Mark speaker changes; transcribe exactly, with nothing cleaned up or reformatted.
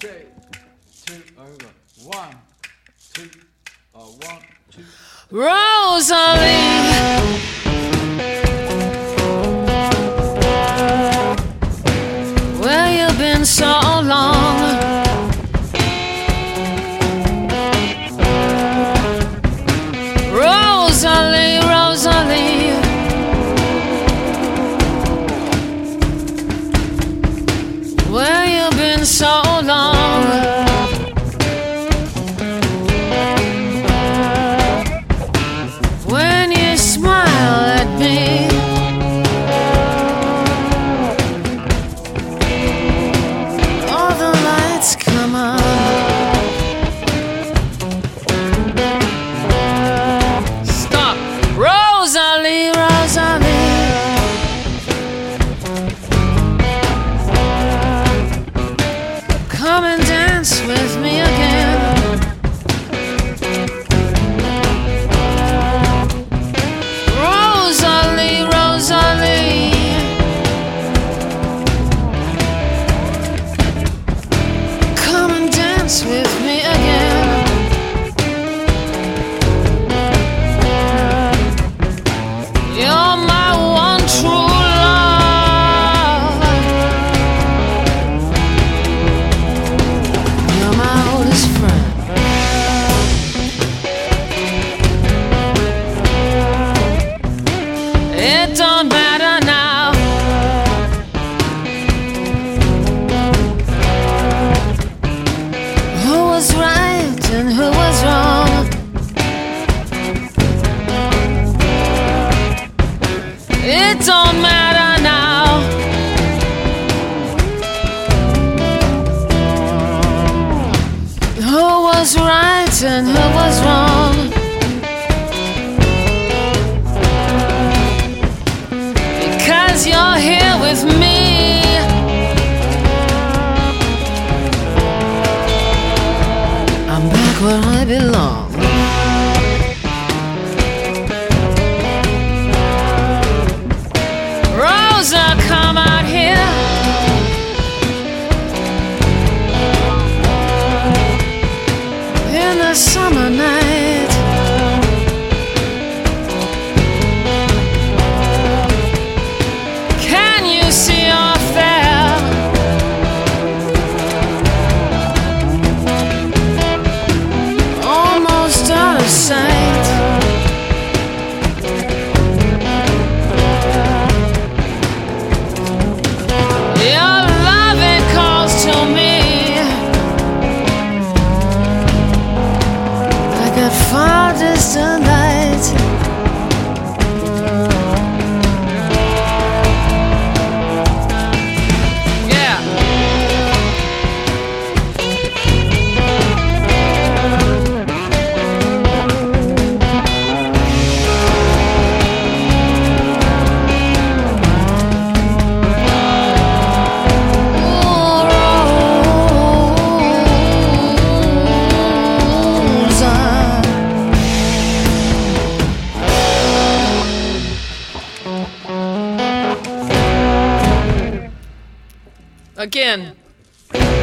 Speaker 1: three, two, over. One, two, oh, one, two.
Speaker 2: Rosalie, where you been so long? Rosalie, Rosalie, where you been so long? When you smile at me, all the lights come on. Stop! Rosalie, Rosalie, come and dance with me again. Rosalie, Rosalie, come and dance with me again. You're my one true love. You're my oldest friend. It don't matter now. Who was right and who was wrong? It don't matter now. Who was right and who was wrong? Because you're here with me. I'm back where I belong. Rosa, come out here. In the summer night, can you see your fair? Almost out of sight. Your love, it calls to me. Like a far distant light. Yeah. Again.